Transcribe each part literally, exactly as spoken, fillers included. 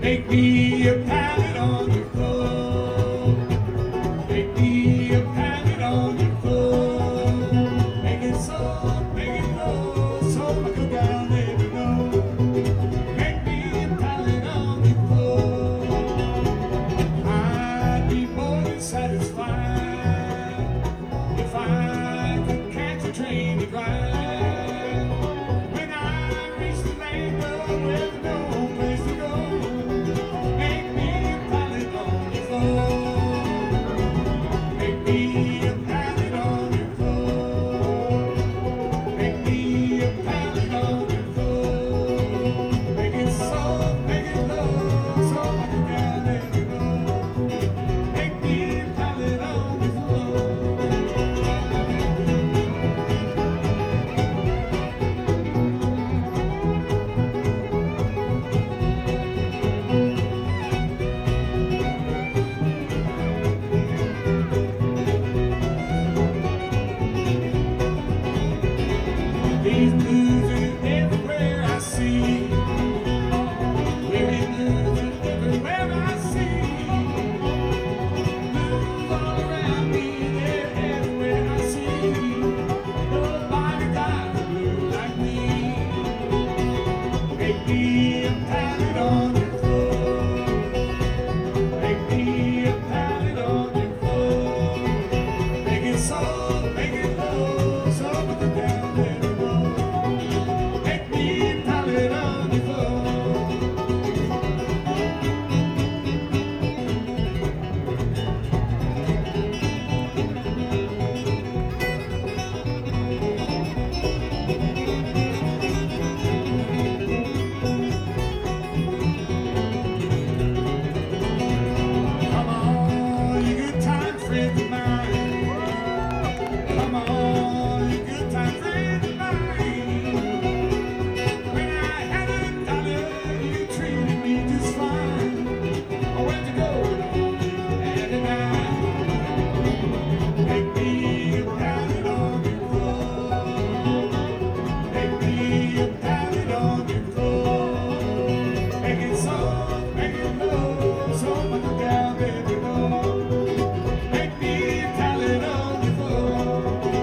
Make me a pallet on your floor. Make me a pallet on your floor. Make it soft, make it low, so I go down there below. Make me a pallet on your floor. I'd be more than satisfied if I could catch a train to drive. When I reach the land of where there's no place to go, make me a pallet on your floor. Make me a pallet on your floor. Make me a pallet on your floor. Make it soft, make it low, so I can get there to go. Make me a pallet on your floor. These blues are everywhere I see. Weary blues are everywhere I see. Blues all around me, they're everywhere I see. Nobody got the blue like me. Make me a pallet on your floor. Make me a pallet on your floor. Make it soft, make it low, so I can down there to go. Make me a pallet on your floor. Come on, you good time friends of mine. Come on, you good time friends of mine. When I had a dollar, you treated me just fine. I went to go and a dime. Make me a pallet on your floor. Make me a pallet on your floor. Make it soft, make it low, so I can down there below. Make me a pallet on your floor.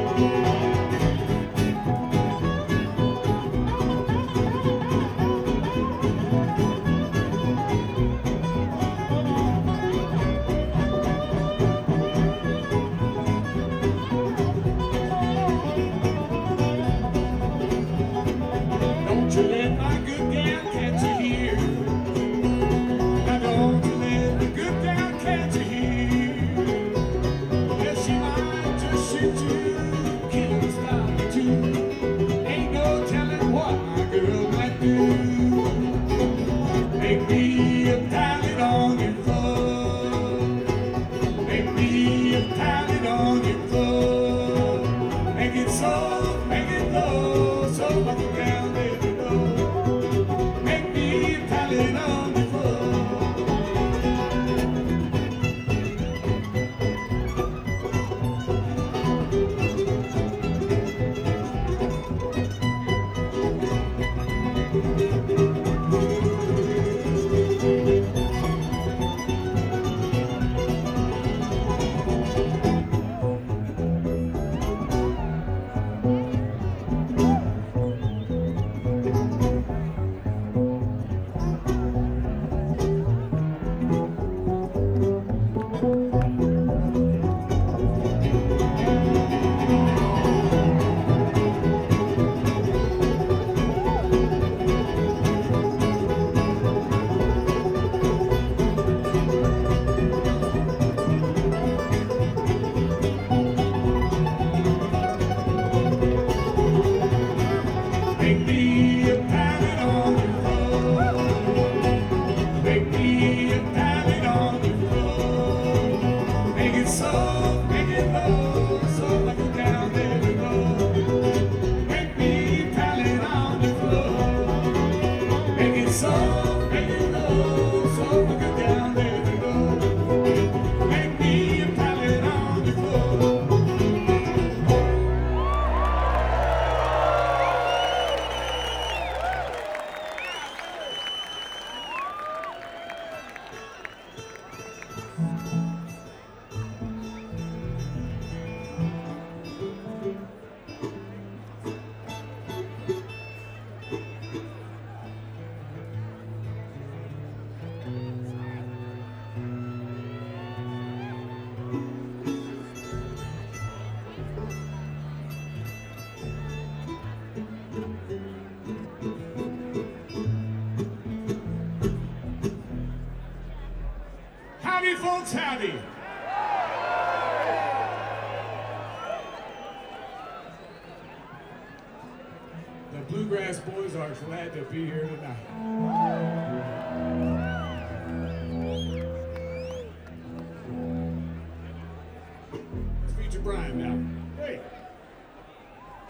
Don't you let my good gal catch you here. Now don't you let the good gal catch you here. Yes, she might just shoot you, kill and stop you too. Ain't no telling what my girl might do. Make me a pallet on your floor. Make me a pallet on your floor. Make it soft, make it low, so I can down there below. Make me a pallet on your floor. Make me a pallet on your floor. Make me a pallet on your floor. Make it soft, make it low, so I can down there below. Make me a pallet on your floor. Make it soft, make it low, so I can down there below. Make me a pallet on your floor. Howdy, folks, howdy. The Bluegrass Boys are glad to be here tonight. Let's feature Brian now. Hey.